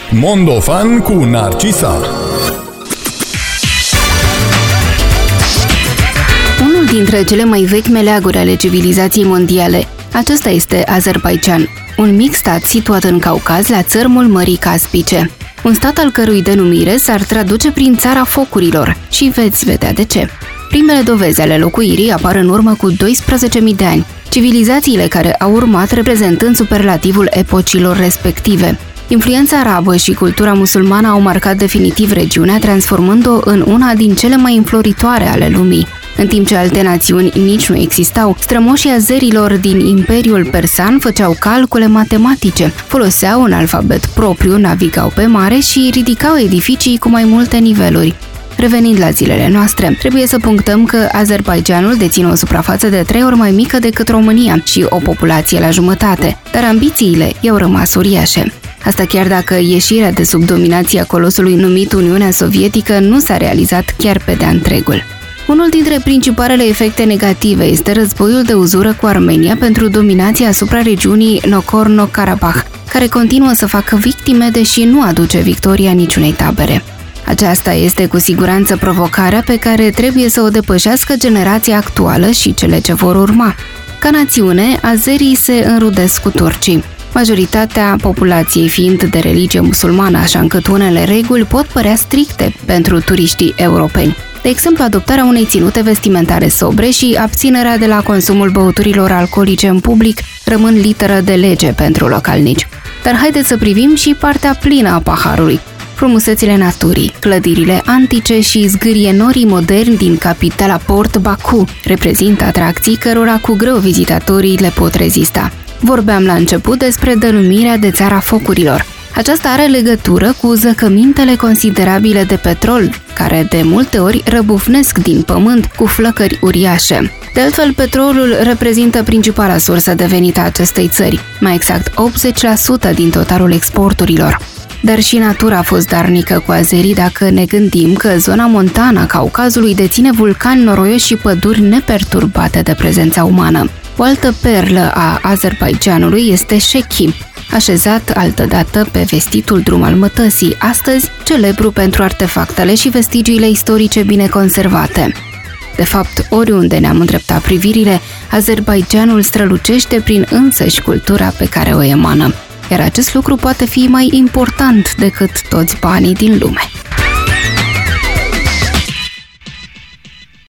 Mondofan cu Narcisa. Unul dintre cele mai vechi meleaguri ale civilizației mondiale, acesta este Azerbaidjan, un mic stat situat în Caucaz, la țărmul Mării Caspice. Un stat al cărui denumire s-ar traduce prin țara focurilor și veți vedea de ce. Primele dovezi ale locuirii apar în urmă cu 12.000 de ani, civilizațiile care au urmat reprezentând superlativul epocilor respective. Influența arabă și cultura musulmană au marcat definitiv regiunea, transformând-o în una din cele mai înfloritoare ale lumii. În timp ce alte națiuni nici nu existau, strămoșii azerilor din Imperiul Persan făceau calcule matematice, foloseau un alfabet propriu, navigau pe mare și ridicau edificii cu mai multe niveluri. Revenind la zilele noastre, trebuie să punctăm că Azerbaidjanul deține o suprafață de 3 ori mai mică decât România și o populație la jumătate, dar ambițiile i-au rămas uriașe. Asta chiar dacă ieșirea de sub dominația colosului numit Uniunea Sovietică nu s-a realizat chiar pe de-a întregul. Unul dintre principalele efecte negative este războiul de uzură cu Armenia pentru dominația asupra regiunii Nagorno-Karabakh, care continuă să facă victime, deși nu aduce victoria niciunei tabere. Aceasta este cu siguranță provocarea pe care trebuie să o depășească generația actuală și cele ce vor urma. Ca națiune, azerii se înrudesc cu turcii, majoritatea populației fiind de religie musulmană, așa încât unele reguli pot părea stricte pentru turiștii europeni. De exemplu, adoptarea unei ținute vestimentare sobre și abținerea de la consumul băuturilor alcoolice în public rămân literă de lege pentru localnici. Dar haideți să privim și partea plină a paharului. Frumusețile naturii, clădirile antice și zgârie norii moderni din capitala Port Baku reprezintă atracții cărora cu greu vizitatorii le pot rezista. Vorbeam la început despre denumirea de țara focurilor. Aceasta are legătură cu zăcămintele considerabile de petrol, care de multe ori răbufnesc din pământ cu flăcări uriașe. De altfel, petrolul reprezintă principala sursă de venit a acestei țări, mai exact 80% din totalul exporturilor. Dar și natura a fost darnică cu azerii dacă ne gândim că zona montană a Caucazului deține vulcani noroioși și păduri neperturbate de prezența umană. O altă perlă a Azerbaidjanului este Sheki, așezat altădată pe vestitul drum al mătăsii, astăzi celebru pentru artefactele și vestigiile istorice bine conservate. De fapt, oriunde ne-am îndreptat privirile, Azerbaidjanul strălucește prin însăși cultura pe care o emană. Iar acest lucru poate fi mai important decât toți banii din lume.